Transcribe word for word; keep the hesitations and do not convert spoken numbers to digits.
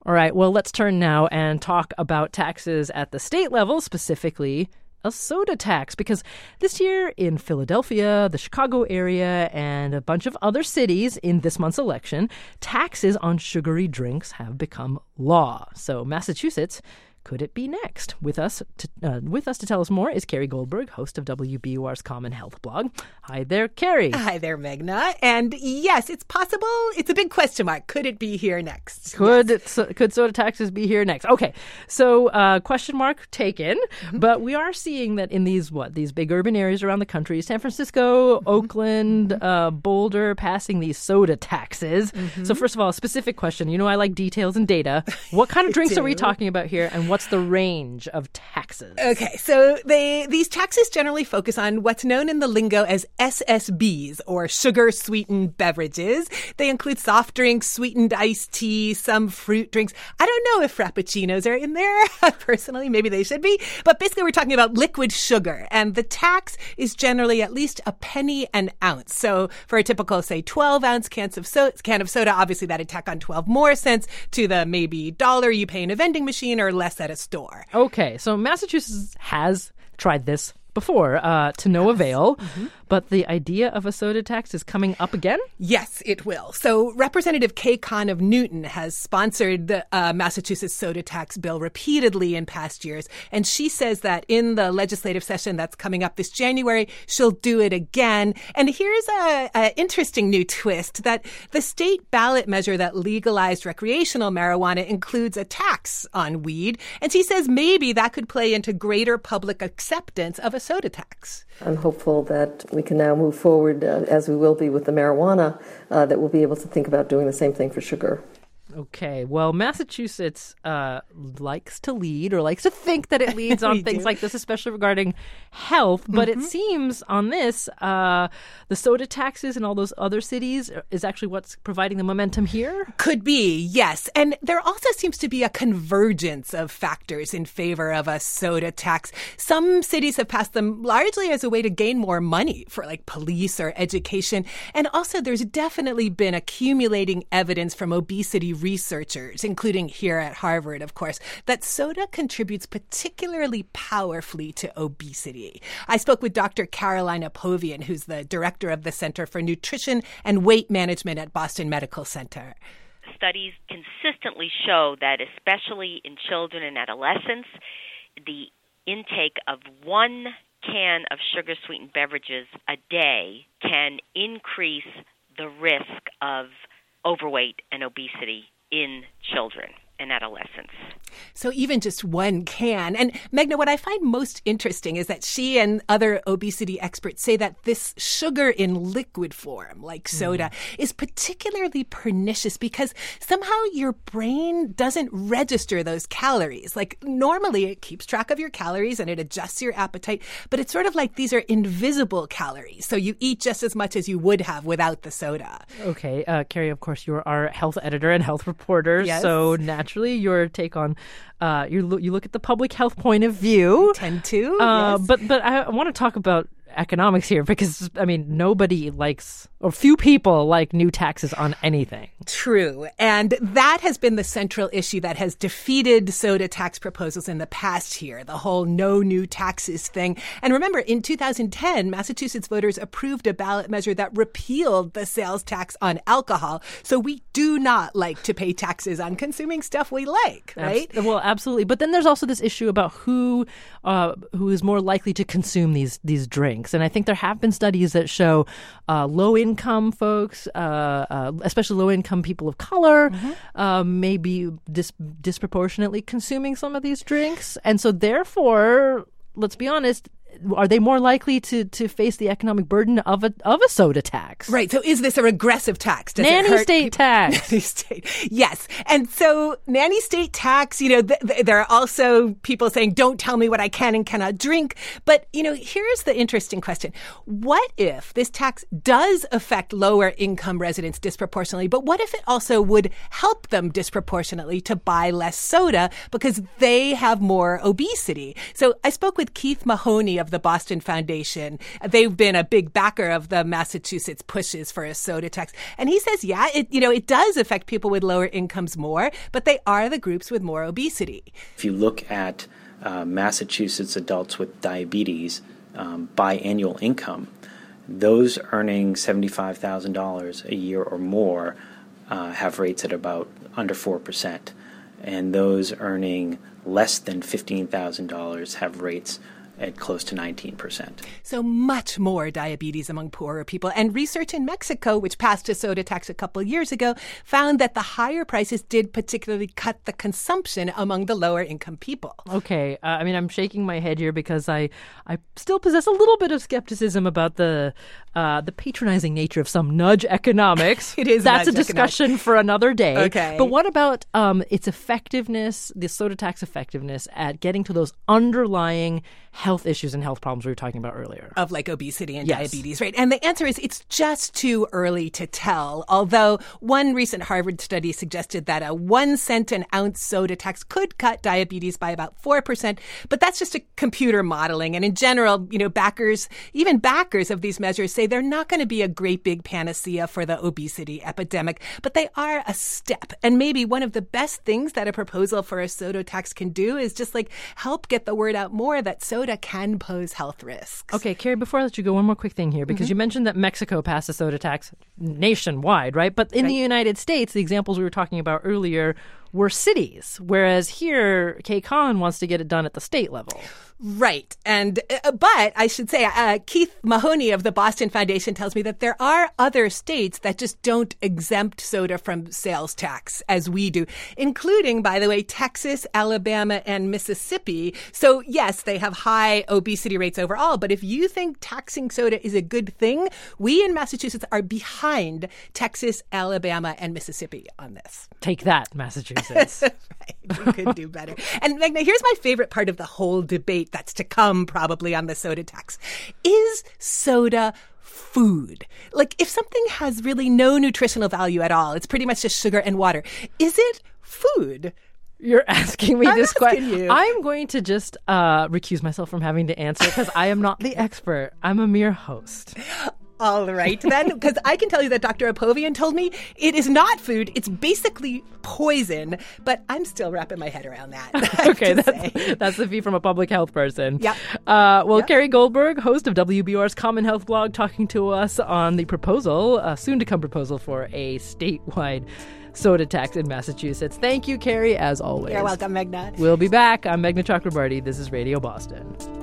All right, well, let's turn now and talk about taxes at the state level, specifically a soda tax, because this year in Philadelphia, the Chicago area, and a bunch of other cities in this month's election, taxes on sugary drinks have become law. So Massachusetts, could it be next? With us to, uh, with us to tell us more is Carrie Goldberg, host of W B U R's Common Health blog. Hi there, Carrie. Hi there, Meghna. And yes, it's possible. It's a big question mark. Could it be here next? Could yes. so, could soda taxes be here next? Okay, so uh, question mark taken. Mm-hmm. But we are seeing that in these what these big urban areas around the country, San Francisco, mm-hmm. Oakland, mm-hmm. Uh, Boulder, passing these soda taxes. Mm-hmm. So first of all, a specific question. You know, I like details and data. What kind of drinks are we talking about here, and what's the range of taxes? Okay, so they these taxes generally focus on what's known in the lingo as S S Bs, or sugar-sweetened beverages. They include soft drinks, sweetened iced tea, some fruit drinks. I don't know if frappuccinos are in there. Personally, maybe they should be. But basically, we're talking about liquid sugar, and the tax is generally at least a penny an ounce. So for a typical, say, twelve-ounce cans of so- can of soda, obviously that'd tack on twelve more cents to the maybe dollar you pay in a vending machine or less at a store. Okay, so Massachusetts has tried this before, uh, to no avail. Mm-hmm. But the idea of a soda tax is coming up again? Yes, it will. So Representative Kay Kahn of Newton has sponsored the uh, Massachusetts soda tax bill repeatedly in past years. And she says that in the legislative session that's coming up this January, she'll do it again. And here's a, a interesting new twist, that the state ballot measure that legalized recreational marijuana includes a tax on weed. And she says maybe that could play into greater public acceptance of a soda tax. I'm hopeful that we can now move forward, uh, as we will be with the marijuana, uh, that we'll be able to think about doing the same thing for sugar. Okay, well, Massachusetts uh, likes to lead, or likes to think that it leads on things do. like this, especially regarding health. But mm-hmm. it seems on this, uh, the soda taxes in all those other cities is actually what's providing the momentum here? Could be, yes. And there also seems to be a convergence of factors in favor of a soda tax. Some cities have passed them largely as a way to gain more money for like police or education. And also there's definitely been accumulating evidence from obesity researchers, including here at Harvard, of course, that soda contributes particularly powerfully to obesity. I spoke with Doctor Caroline Apovian, who's the director of the Center for Nutrition and Weight Management at Boston Medical Center. Studies consistently show that, especially in children and adolescents, the intake of one can of sugar-sweetened beverages a day can increase the risk of overweight and obesity in children and adolescents. So even just one can. And Meghna, what I find most interesting is that she and other obesity experts say that this sugar in liquid form, like soda, mm. is particularly pernicious because somehow your brain doesn't register those calories. Like normally it keeps track of your calories and it adjusts your appetite, but it's sort of like these are invisible calories. So you eat just as much as you would have without the soda. Okay. Uh, Carrie, of course, you're our health editor and health reporter. Yes. So naturally, your take on uh, you look you look at the public health point of view. I tend to, uh, yes. But but I, I want to talk about economics here because I mean nobody likes or few people like new taxes on anything. True. And that has been the central issue that has defeated soda tax proposals in the past here, the whole no new taxes thing. And remember, in two thousand ten, Massachusetts voters approved a ballot measure that repealed the sales tax on alcohol. So we do not like to pay taxes on consuming stuff we like, right? Abs- well, absolutely. But then there's also this issue about who uh, who is more likely to consume these these drinks. And I think there have been studies that show uh, low-income folks, uh, uh, especially low-income people of color, mm-hmm. uh, may be dis- disproportionately consuming some of these drinks. And so therefore, let's be honest, are they more likely to, to face the economic burden of a of a soda tax? Right. So is this a regressive tax? Does nanny it hurt state people? tax. Nanny state. Yes. And so nanny state tax, you know, th- th- there are also people saying, don't tell me what I can and cannot drink. But, you know, here's the interesting question. What if this tax does affect lower income residents disproportionately, but what if it also would help them disproportionately to buy less soda because they have more obesity? So I spoke with Keith Mahoney of of the Boston Foundation. They've been a big backer of the Massachusetts pushes for a soda tax. And he says, yeah, it, you know, it does affect people with lower incomes more, but they are the groups with more obesity. If you look at uh, Massachusetts adults with diabetes um, biannual income, those earning seventy-five thousand dollars a year or more uh, have rates at about under four percent. And those earning less than fifteen thousand dollars have rates at close to nineteen percent. So much more diabetes among poorer people. And research in Mexico, which passed a soda tax a couple of years ago, found that the higher prices did particularly cut the consumption among the lower income people. Okay. Uh, I mean, I'm shaking my head here because I, I still possess a little bit of skepticism about the uh, the patronizing nature of some nudge economics. It is That's nudge a discussion economics. for another day. Okay. But what about um, its effectiveness, the soda tax effectiveness at getting to those underlying health issues and health problems we were talking about earlier? Of like obesity and Yes. diabetes, right? And the answer is it's just too early to tell. Although one recent Harvard study suggested that a one cent an ounce soda tax could cut diabetes by about four percent. But that's just a computer modeling. And in general, you know, backers, even backers of these measures say they're not going to be a great big panacea for the obesity epidemic, but they are a step. And maybe one of the best things that a proposal for a soda tax can do is just like help get the word out more that soda can pose health risks. Okay, Carrie, before I let you go, one more quick thing here, because Mm-hmm. you mentioned that Mexico passed a soda tax nationwide, right? But in Right. the United States, the examples we were talking about earlier were cities, whereas here, Kay Khan wants to get it done at the state level. Right. And, uh, but I should say, uh, Keith Mahoney of the Boston Foundation tells me that there are other states that just don't exempt soda from sales tax as we do, including, by the way, Texas, Alabama, and Mississippi. So yes, they have high obesity rates overall. But if you think taxing soda is a good thing, we in Massachusetts are behind Texas, Alabama, and Mississippi on this. Take that, Massachusetts. Right. We could do better. And Magna, here's my favorite part of the whole debate that's to come probably on the soda tax. Is soda food? Like if something has really no nutritional value at all, it's pretty much just sugar and water. Is it food? You're asking me I'm this question. asking you. I'm going to just uh, recuse myself from having to answer because I am not the expert. I'm a mere host. All right, then, because I can tell you that Doctor Apovian told me it is not food. It's basically poison, but I'm still wrapping my head around that. I have Okay, to that's, say. that's the fee from a public health person. Yep. Uh, well, Yep. Carrie Goldberg, host of W B U R's Common Health blog, talking to us on the proposal, a soon-to-come proposal for a statewide soda tax in Massachusetts. Thank you, Carrie, as always. You're welcome, Megna. We'll be back. I'm Meghna Chakrabarty. This is Radio Boston.